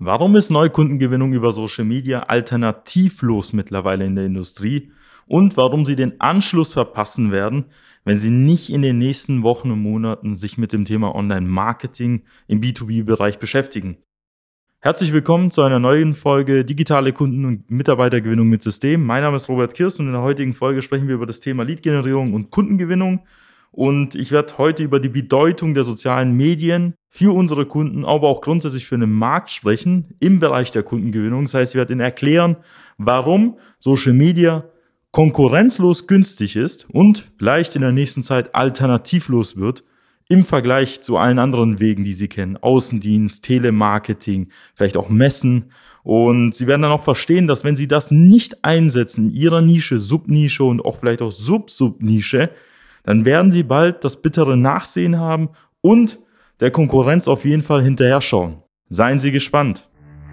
Warum ist Neukundengewinnung über Social Media alternativlos mittlerweile in der Industrie und warum Sie den Anschluss verpassen werden, wenn Sie nicht in den nächsten Wochen und Monaten sich mit dem Thema Online-Marketing im B2B-Bereich beschäftigen? Herzlich willkommen zu einer neuen Folge Digitale Kunden- und Mitarbeitergewinnung mit System. Mein Name ist Robert Kirst und in der heutigen Folge sprechen wir über das Thema Lead-Generierung und Kundengewinnung. Und ich werde heute über die Bedeutung der sozialen Medien für unsere Kunden, aber auch grundsätzlich für den Markt sprechen im Bereich der Kundengewinnung. Das heißt, ich werde Ihnen erklären, warum Social Media konkurrenzlos günstig ist und vielleicht in der nächsten Zeit alternativlos wird im Vergleich zu allen anderen Wegen, die Sie kennen. Außendienst, Telemarketing, vielleicht auch Messen. Und Sie werden dann auch verstehen, dass wenn Sie das nicht einsetzen in Ihrer Nische, Subnische und auch vielleicht auch Sub-Subnische, dann werden Sie bald das bittere Nachsehen haben und der Konkurrenz auf jeden Fall hinterher schauen. Seien Sie gespannt.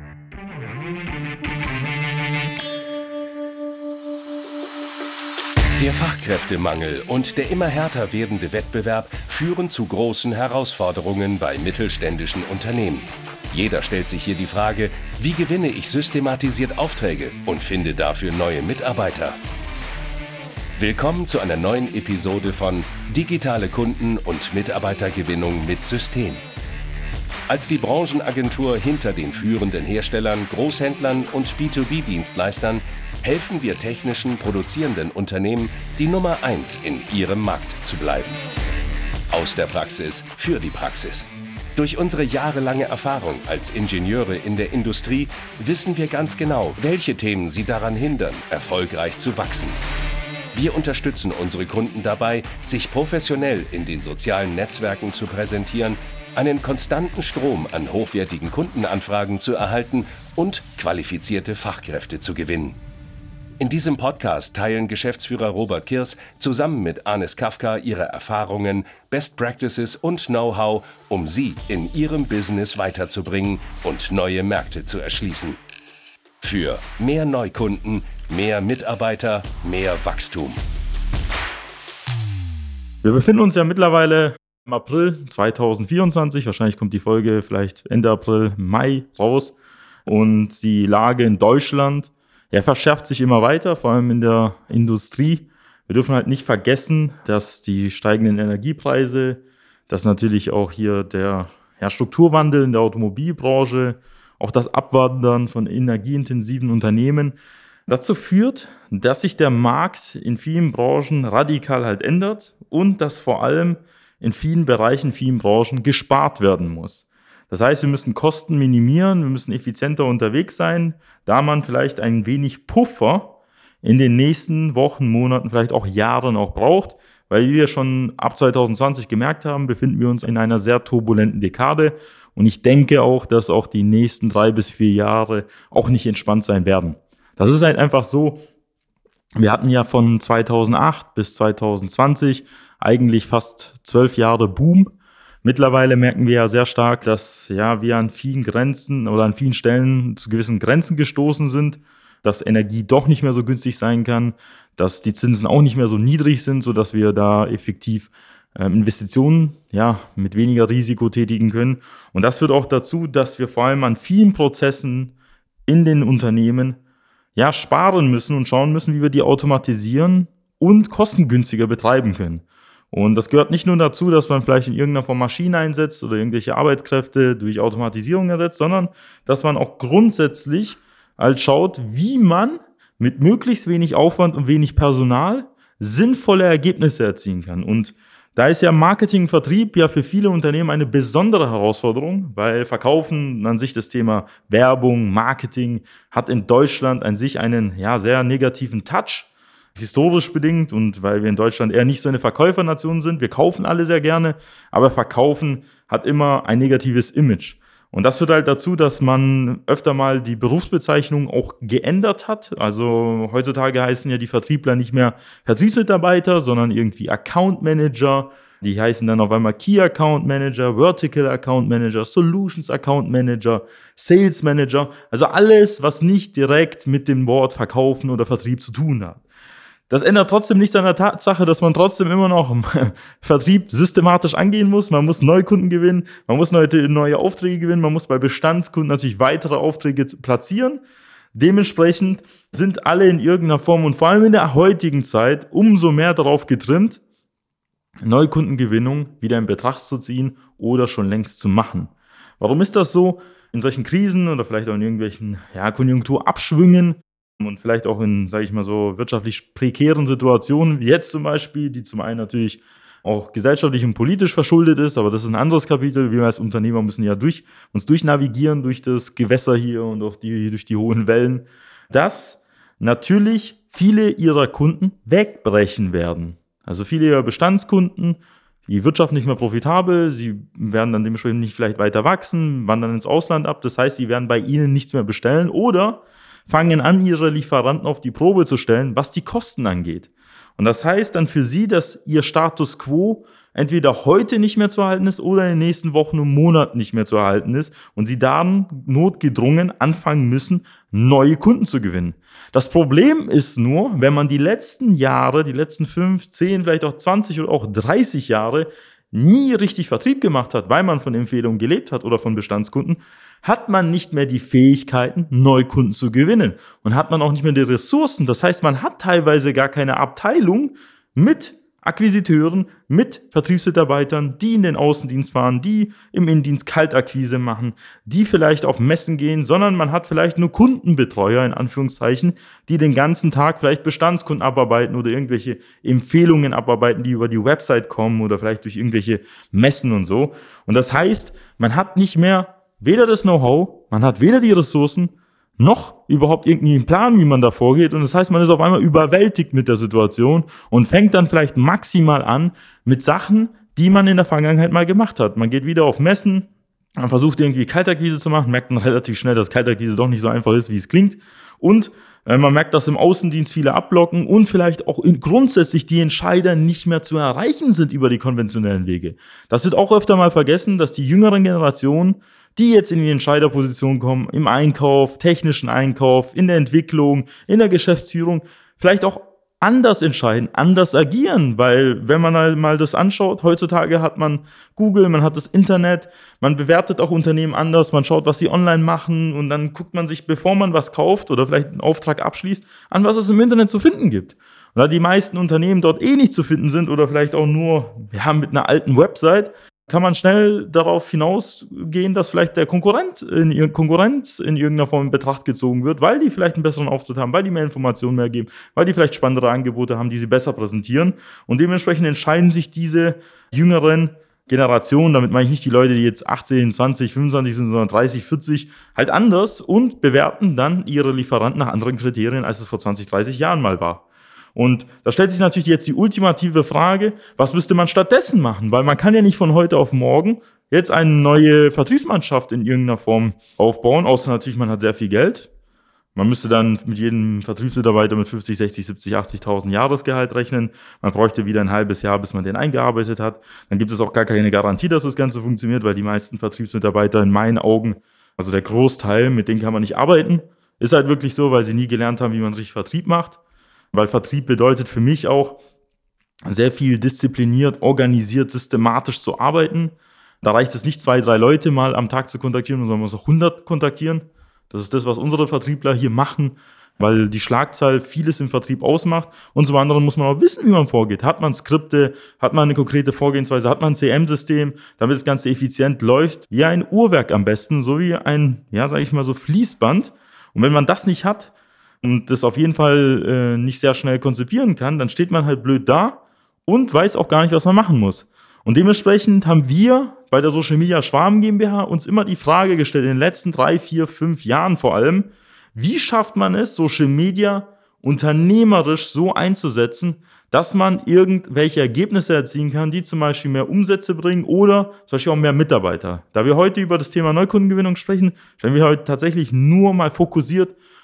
Der Fachkräftemangel und der immer härter werdende Wettbewerb führen zu großen Herausforderungen bei mittelständischen Unternehmen. Jeder stellt sich hier die Frage, wie gewinne ich systematisiert Aufträge und finde dafür neue Mitarbeiter? Willkommen zu einer neuen Episode von Digitale Kunden- und Mitarbeitergewinnung mit System. Als die Branchenagentur hinter den führenden Herstellern, Großhändlern und B2B-Dienstleistern helfen wir technischen, produzierenden Unternehmen, die Nummer 1 in ihrem Markt zu bleiben. Aus der Praxis für die Praxis. Durch unsere jahrelange Erfahrung als Ingenieure in der Industrie wissen wir ganz genau, welche Themen sie daran hindern, erfolgreich zu wachsen. Wir unterstützen unsere Kunden dabei, sich professionell in den sozialen Netzwerken zu präsentieren, einen konstanten Strom an hochwertigen Kundenanfragen zu erhalten und qualifizierte Fachkräfte zu gewinnen. In diesem Podcast teilen Geschäftsführer Robert Kirst zusammen mit Anis Kafka ihre Erfahrungen, Best Practices und Know-how, um Sie in Ihrem Business weiterzubringen und neue Märkte zu erschließen. Für mehr Neukunden, mehr Mitarbeiter, mehr Wachstum. Wir befinden uns ja mittlerweile im April 2024. Wahrscheinlich kommt die Folge vielleicht Ende April, Mai raus. Und die Lage in Deutschland verschärft sich immer weiter, vor allem in der Industrie. Wir dürfen halt nicht vergessen, dass die steigenden Energiepreise, dass natürlich auch hier der Strukturwandel in der Automobilbranche, auch das Abwandern von energieintensiven Unternehmen dazu führt, dass sich der Markt in vielen Branchen radikal halt ändert und dass vor allem in vielen Bereichen, vielen Branchen gespart werden muss. Das heißt, wir müssen Kosten minimieren, wir müssen effizienter unterwegs sein, da man vielleicht ein wenig Puffer in den nächsten Wochen, Monaten, vielleicht auch Jahren auch braucht, weil wie wir schon ab 2020 gemerkt haben, befinden wir uns in einer sehr turbulenten Dekade und ich denke auch, dass auch die nächsten 3 bis 4 Jahre auch nicht entspannt sein werden. Das ist halt einfach so, wir hatten ja von 2008 bis 2020 eigentlich fast 12 Jahre Boom. Mittlerweile merken wir ja sehr stark, dass wir an vielen Grenzen oder an vielen Stellen zu gewissen Grenzen gestoßen sind, dass Energie doch nicht mehr so günstig sein kann, dass die Zinsen auch nicht mehr so niedrig sind, sodass wir da effektiv Investitionen mit weniger Risiko tätigen können. Und das führt auch dazu, dass wir vor allem an vielen Prozessen in den Unternehmen sparen müssen und schauen müssen, wie wir die automatisieren und kostengünstiger betreiben können. Und das gehört nicht nur dazu, dass man vielleicht in irgendeiner Form Maschinen einsetzt oder irgendwelche Arbeitskräfte durch Automatisierung ersetzt, sondern dass man auch grundsätzlich halt schaut, wie man mit möglichst wenig Aufwand und wenig Personal sinnvolle Ergebnisse erzielen kann. Und da ist ja Marketing und Vertrieb für viele Unternehmen eine besondere Herausforderung, weil Verkaufen an sich das Thema Werbung, Marketing hat in Deutschland an sich einen sehr negativen Touch, historisch bedingt und weil wir in Deutschland eher nicht so eine Verkäufernation sind. Wir kaufen alle sehr gerne, aber Verkaufen hat immer ein negatives Image. Und das führt halt dazu, dass man öfter mal die Berufsbezeichnung auch geändert hat. Also heutzutage heißen ja die Vertriebler nicht mehr Vertriebsmitarbeiter, sondern irgendwie Account Manager. Die heißen dann auf einmal Key Account Manager, Vertical Account Manager, Solutions Account Manager, Sales Manager. Also alles, was nicht direkt mit dem Wort Verkaufen oder Vertrieb zu tun hat. Das ändert trotzdem nichts an der Tatsache, dass man trotzdem immer noch Vertrieb systematisch angehen muss. Man muss Neukunden gewinnen, man muss neue Aufträge gewinnen, man muss bei Bestandskunden natürlich weitere Aufträge platzieren. Dementsprechend sind alle in irgendeiner Form und vor allem in der heutigen Zeit umso mehr darauf getrimmt, Neukundengewinnung wieder in Betracht zu ziehen oder schon längst zu machen. Warum ist das so? In solchen Krisen oder vielleicht auch in irgendwelchen Konjunkturabschwüngen und vielleicht auch in, sage ich mal so, wirtschaftlich prekären Situationen, wie jetzt zum Beispiel, die zum einen natürlich auch gesellschaftlich und politisch verschuldet ist, aber das ist ein anderes Kapitel. Wir als Unternehmer müssen ja uns durchnavigieren durch das Gewässer hier und auch durch die hohen Wellen, dass natürlich viele ihrer Kunden wegbrechen werden. Also viele ihrer Bestandskunden, die Wirtschaft nicht mehr profitabel, sie werden dann dementsprechend nicht vielleicht weiter wachsen, wandern ins Ausland ab. Das heißt, sie werden bei ihnen nichts mehr bestellen oder fangen an, ihre Lieferanten auf die Probe zu stellen, was die Kosten angeht. Und das heißt dann für sie, dass ihr Status quo entweder heute nicht mehr zu erhalten ist oder in den nächsten Wochen und Monaten nicht mehr zu erhalten ist und sie dann notgedrungen anfangen müssen, neue Kunden zu gewinnen. Das Problem ist nur, wenn man die letzten Jahre, die letzten 5, 10, vielleicht auch 20 oder auch 30 Jahre nie richtig Vertrieb gemacht hat, weil man von Empfehlungen gelebt hat oder von Bestandskunden, hat man nicht mehr die Fähigkeiten, Neukunden zu gewinnen und hat man auch nicht mehr die Ressourcen. Das heißt, man hat teilweise gar keine Abteilung mit Akquisiteuren, mit Vertriebsmitarbeitern, die in den Außendienst fahren, die im Innendienst Kaltakquise machen, die vielleicht auf Messen gehen, sondern man hat vielleicht nur Kundenbetreuer, in Anführungszeichen, die den ganzen Tag vielleicht Bestandskunden abarbeiten oder irgendwelche Empfehlungen abarbeiten, die über die Website kommen oder vielleicht durch irgendwelche Messen und so. Und das heißt, man hat nicht mehr weder das Know-how, man hat weder die Ressourcen, noch überhaupt irgendwie einen Plan, wie man da vorgeht. Und das heißt, man ist auf einmal überwältigt mit der Situation und fängt dann vielleicht maximal an mit Sachen, die man in der Vergangenheit mal gemacht hat. Man geht wieder auf Messen, man versucht irgendwie Kaltakquise zu machen, merkt dann relativ schnell, dass Kaltakquise doch nicht so einfach ist, wie es klingt. Und man merkt, dass im Außendienst viele abblocken und vielleicht auch grundsätzlich die Entscheider nicht mehr zu erreichen sind über die konventionellen Wege. Das wird auch öfter mal vergessen, dass die jüngeren Generationen, die jetzt in die Entscheiderposition kommen, im Einkauf, technischen Einkauf, in der Entwicklung, in der Geschäftsführung, vielleicht auch anders entscheiden, anders agieren, weil wenn man mal das anschaut, heutzutage hat man Google, man hat das Internet, man bewertet auch Unternehmen anders, man schaut, was sie online machen und dann guckt man sich, bevor man was kauft oder vielleicht einen Auftrag abschließt, an was es im Internet zu finden gibt. Und da die meisten Unternehmen dort nicht zu finden sind oder vielleicht auch nur mit einer alten Website, kann man schnell darauf hinausgehen, dass vielleicht der Konkurrenz in irgendeiner Form in Betracht gezogen wird, weil die vielleicht einen besseren Auftritt haben, weil die mehr Informationen mehr geben, weil die vielleicht spannendere Angebote haben, die sie besser präsentieren. Und dementsprechend entscheiden sich diese jüngeren Generationen, damit meine ich nicht die Leute, die jetzt 18, 20, 25 sind, sondern 30, 40, halt anders und bewerten dann ihre Lieferanten nach anderen Kriterien, als es vor 20, 30 Jahren mal war. Und da stellt sich natürlich jetzt die ultimative Frage, was müsste man stattdessen machen? Weil man kann ja nicht von heute auf morgen jetzt eine neue Vertriebsmannschaft in irgendeiner Form aufbauen, außer natürlich, man hat sehr viel Geld. Man müsste dann mit jedem Vertriebsmitarbeiter mit 50, 60, 70, 80.000 Jahresgehalt rechnen. Man bräuchte wieder ein halbes Jahr, bis man den eingearbeitet hat. Dann gibt es auch gar keine Garantie, dass das Ganze funktioniert, weil die meisten Vertriebsmitarbeiter in meinen Augen, also der Großteil, mit denen kann man nicht arbeiten. Ist halt wirklich so, weil sie nie gelernt haben, wie man richtig Vertrieb macht. Weil Vertrieb bedeutet für mich auch, sehr viel diszipliniert, organisiert, systematisch zu arbeiten. Da reicht es nicht, 2, 3 Leute mal am Tag zu kontaktieren, sondern man muss auch 100 kontaktieren. Das ist das, was unsere Vertriebler hier machen, weil die Schlagzahl vieles im Vertrieb ausmacht. Und zum anderen muss man auch wissen, wie man vorgeht. Hat man Skripte, hat man eine konkrete Vorgehensweise, hat man ein CM-System, damit das Ganze effizient läuft, wie ein Uhrwerk am besten, so wie ein, so Fließband. Und wenn man das nicht hat, und das auf jeden Fall nicht sehr schnell konzipieren kann, dann steht man halt blöd da und weiß auch gar nicht, was man machen muss. Und dementsprechend haben wir bei der Social Media Schwarm GmbH uns immer die Frage gestellt, in den letzten 3, 4, 5 Jahren vor allem, wie schafft man es, Social Media unternehmerisch so einzusetzen, dass man irgendwelche Ergebnisse erzielen kann, die zum Beispiel mehr Umsätze bringen oder zum Beispiel auch mehr Mitarbeiter. Da wir heute über das Thema Neukundengewinnung sprechen, stellen wir heute tatsächlich nur mal fokussiert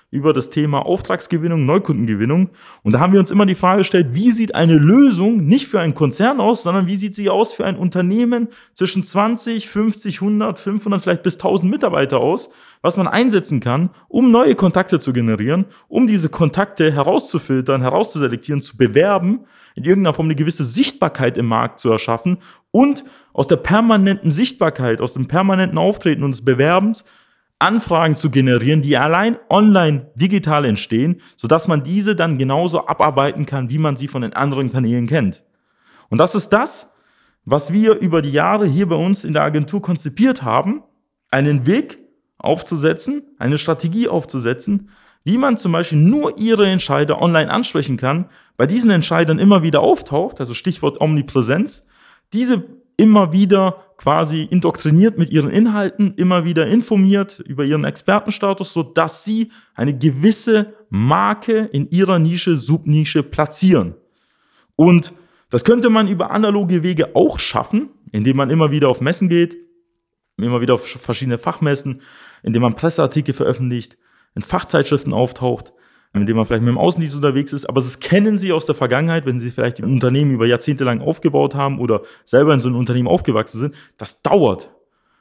über das Thema Auftragsgewinnung, Neukundengewinnung. Und da haben wir uns immer die Frage gestellt, wie sieht eine Lösung nicht für einen Konzern aus, sondern wie sieht sie aus für ein Unternehmen zwischen 20, 50, 100, 500, vielleicht bis 1000 Mitarbeiter aus, was man einsetzen kann, um neue Kontakte zu generieren, um diese Kontakte herauszufiltern, herauszuselektieren, zu bewerben, in irgendeiner Form eine gewisse Sichtbarkeit im Markt zu erschaffen und aus der permanenten Sichtbarkeit, aus dem permanenten Auftreten und des Bewerbens Anfragen zu generieren, die allein online digital entstehen, sodass man diese dann genauso abarbeiten kann, wie man sie von den anderen Kanälen kennt. Und das ist das, was wir über die Jahre hier bei uns in der Agentur konzipiert haben, einen Weg aufzusetzen, eine Strategie aufzusetzen, wie man zum Beispiel nur ihre Entscheider online ansprechen kann, bei diesen Entscheidern immer wieder auftaucht, also Stichwort Omnipräsenz, diese immer wieder quasi indoktriniert mit ihren Inhalten, immer wieder informiert über ihren Expertenstatus, sodass sie eine gewisse Marke in ihrer Nische, Subnische platzieren. Und das könnte man über analoge Wege auch schaffen, indem man immer wieder auf Messen geht, immer wieder auf verschiedene Fachmessen, indem man Presseartikel veröffentlicht, in Fachzeitschriften auftaucht, indem man vielleicht mit dem Außendienst unterwegs ist, aber das kennen Sie aus der Vergangenheit, wenn Sie vielleicht ein Unternehmen über Jahrzehnte lang aufgebaut haben oder selber in so einem Unternehmen aufgewachsen sind. Das dauert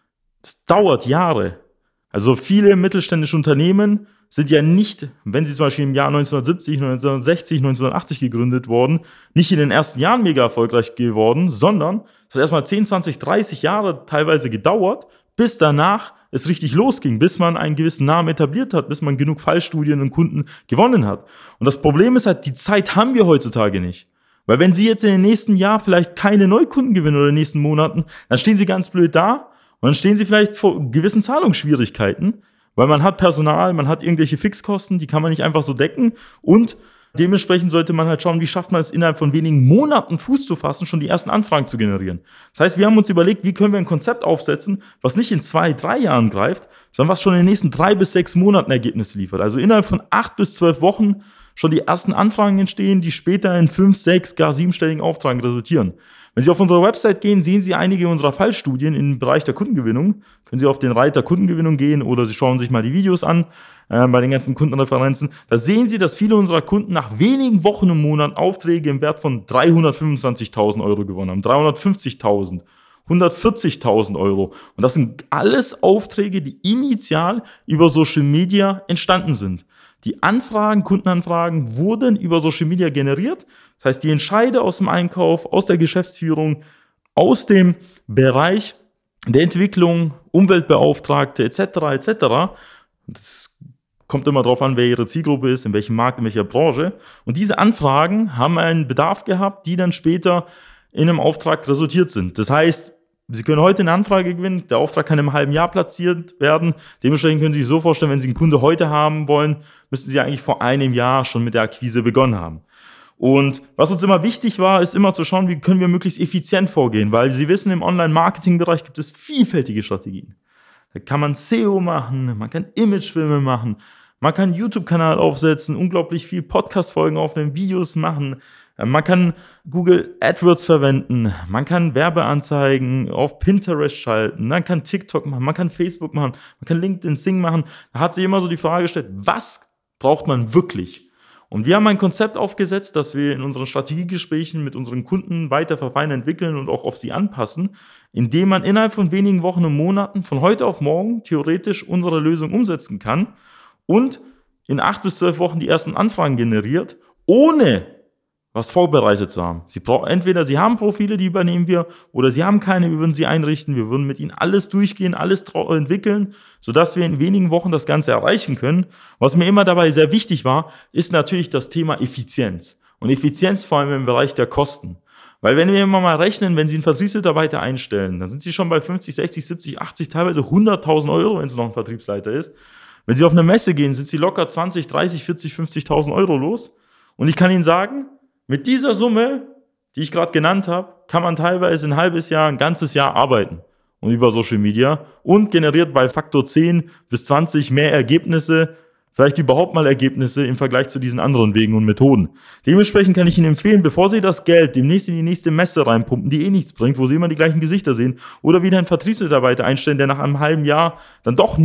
Jahre. Also viele mittelständische Unternehmen sind ja nicht, wenn sie zum Beispiel im Jahr 1970, 1960, 1980 gegründet wurden, nicht in den ersten Jahren mega erfolgreich geworden, sondern es hat erstmal 10, 20, 30 Jahre teilweise gedauert, bis danach es richtig losging, bis man einen gewissen Namen etabliert hat, bis man genug Fallstudien und Kunden gewonnen hat. Und das Problem ist halt, die Zeit haben wir heutzutage nicht. Weil wenn Sie jetzt in den nächsten Jahr vielleicht keine Neukunden gewinnen oder in den nächsten Monaten, dann stehen Sie ganz blöd da und dann stehen Sie vielleicht vor gewissen Zahlungsschwierigkeiten, weil man hat Personal, man hat irgendwelche Fixkosten, die kann man nicht einfach so decken und dementsprechend sollte man halt schauen, wie schafft man es innerhalb von wenigen Monaten Fuß zu fassen, schon die ersten Anfragen zu generieren. Das heißt, wir haben uns überlegt, wie können wir ein Konzept aufsetzen, was nicht in 2, 3 Jahren greift, sondern was schon in den nächsten 3 bis 6 Monaten Ergebnisse liefert. Also innerhalb von 8 bis 12 Wochen schon die ersten Anfragen entstehen, die später in 5, 6, gar 7-stelligen Aufträgen resultieren. Wenn Sie auf unsere Website gehen, sehen Sie einige unserer Fallstudien im Bereich der Kundengewinnung. Können Sie auf den Reiter Kundengewinnung gehen oder Sie schauen sich mal die Videos an bei den ganzen Kundenreferenzen. Da sehen Sie, dass viele unserer Kunden nach wenigen Wochen und Monaten Aufträge im Wert von 325.000 Euro gewonnen haben, 350.000, 140.000 Euro. Und das sind alles Aufträge, die initial über Social Media entstanden sind. Die Anfragen, Kundenanfragen wurden über Social Media generiert. Das heißt, die Entscheider aus dem Einkauf, aus der Geschäftsführung, aus dem Bereich der Entwicklung, Umweltbeauftragte etc. Das kommt immer darauf an, wer ihre Zielgruppe ist, in welchem Markt, in welcher Branche. Und diese Anfragen haben einen Bedarf gehabt, die dann später in einem Auftrag resultiert sind. Das heißt, Sie können heute eine Anfrage gewinnen, der Auftrag kann im halben Jahr platziert werden. Dementsprechend können Sie sich so vorstellen, wenn Sie einen Kunde heute haben wollen, müssten Sie eigentlich vor einem Jahr schon mit der Akquise begonnen haben. Und was uns immer wichtig war, ist immer zu schauen, wie können wir möglichst effizient vorgehen, weil Sie wissen, im Online-Marketing-Bereich gibt es vielfältige Strategien. Da kann man SEO machen, man kann Imagefilme machen, man kann einen YouTube-Kanal aufsetzen, unglaublich viel Podcast-Folgen aufnehmen, Videos machen. Man kann Google AdWords verwenden, man kann Werbeanzeigen auf Pinterest schalten, man kann TikTok machen, man kann Facebook machen, man kann LinkedIn Sing machen. Da hat sich immer so die Frage gestellt, was braucht man wirklich? Und wir haben ein Konzept aufgesetzt, das wir in unseren Strategiegesprächen mit unseren Kunden weiter verfeinern, entwickeln und auch auf sie anpassen, indem man innerhalb von wenigen Wochen und Monaten von heute auf morgen theoretisch unsere Lösung umsetzen kann und in 8 bis 12 Wochen die ersten Anfragen generiert, ohne was vorbereitet zu haben. Entweder Sie haben Profile, die übernehmen wir, oder Sie haben keine, wir würden sie einrichten, wir würden mit Ihnen alles durchgehen, alles entwickeln, sodass wir in wenigen Wochen das Ganze erreichen können. Was mir immer dabei sehr wichtig war, ist natürlich das Thema Effizienz. Und Effizienz vor allem im Bereich der Kosten. Weil wenn wir immer mal rechnen, wenn Sie einen Vertriebsmitarbeiter einstellen, dann sind Sie schon bei 50, 60, 70, 80, teilweise 100.000 Euro, wenn es noch ein Vertriebsleiter ist. Wenn Sie auf eine Messe gehen, sind Sie locker 20, 30, 40, 50.000 Euro los. Und ich kann Ihnen sagen, mit dieser Summe, die ich gerade genannt habe, kann man teilweise ein halbes Jahr, ein ganzes Jahr arbeiten und über Social Media und generiert bei Faktor 10 bis 20 mehr Ergebnisse, vielleicht überhaupt mal Ergebnisse im Vergleich zu diesen anderen Wegen und Methoden. Dementsprechend kann ich Ihnen empfehlen, bevor Sie das Geld demnächst in die nächste Messe reinpumpen, die nichts bringt, wo Sie immer die gleichen Gesichter sehen, oder wieder einen Vertriebsmitarbeiter einstellen, der nach einem halben Jahr dann doch nicht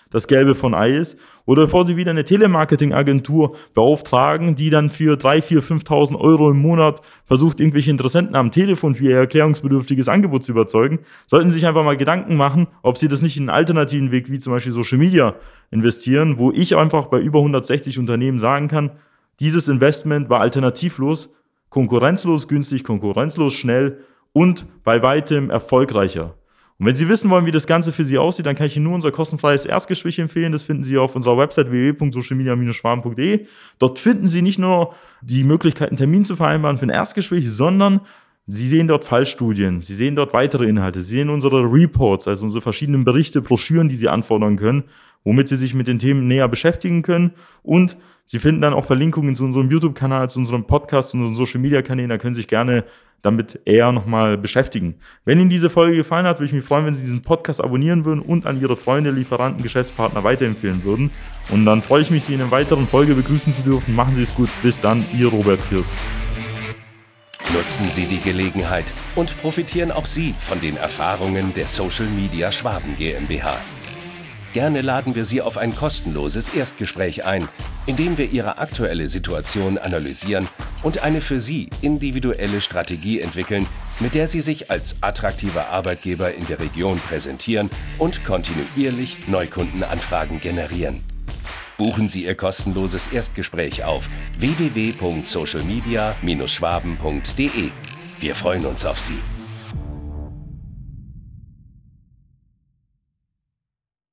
das Gelbe von Ei ist. Oder bevor Sie wieder eine Telemarketing-Agentur beauftragen, die dann für 3.000, 4.000, 5.000 Euro im Monat versucht, irgendwelche Interessenten am Telefon für ihr erklärungsbedürftiges Angebot zu überzeugen, sollten Sie sich einfach mal Gedanken machen, ob Sie das nicht in einen alternativen Weg wie zum Beispiel Social Media investieren, wo ich einfach bei über 160 Unternehmen sagen kann, dieses Investment war alternativlos, konkurrenzlos günstig, konkurrenzlos schnell und bei weitem erfolgreicher. Und wenn Sie wissen wollen, wie das Ganze für Sie aussieht, dann kann ich Ihnen nur unser kostenfreies Erstgespräch empfehlen. Das finden Sie auf unserer Website www.socialmedia-schwaben.de. Dort finden Sie nicht nur die Möglichkeit, einen Termin zu vereinbaren für ein Erstgespräch, sondern Sie sehen dort Fallstudien, Sie sehen dort weitere Inhalte, Sie sehen unsere Reports, also unsere verschiedenen Berichte, Broschüren, die Sie anfordern können, womit Sie sich mit den Themen näher beschäftigen können. Und Sie finden dann auch Verlinkungen zu unserem YouTube-Kanal, zu unserem Podcast, zu unseren Social-Media-Kanälen. Da können Sie sich gerne damit eher nochmal beschäftigen. Wenn Ihnen diese Folge gefallen hat, würde ich mich freuen, wenn Sie diesen Podcast abonnieren würden und an Ihre Freunde, Lieferanten, Geschäftspartner weiterempfehlen würden. Und dann freue ich mich, Sie in einer weiteren Folge begrüßen zu dürfen. Machen Sie es gut. Bis dann, Ihr Robert Kirsch. Nutzen Sie die Gelegenheit und profitieren auch Sie von den Erfahrungen der Social Media Schwaben GmbH. Gerne laden wir Sie auf ein kostenloses Erstgespräch ein, in dem wir Ihre aktuelle Situation analysieren und eine für Sie individuelle Strategie entwickeln, mit der Sie sich als attraktiver Arbeitgeber in der Region präsentieren und kontinuierlich Neukundenanfragen generieren. Buchen Sie Ihr kostenloses Erstgespräch auf www.socialmedia-schwaben.de. Wir freuen uns auf Sie.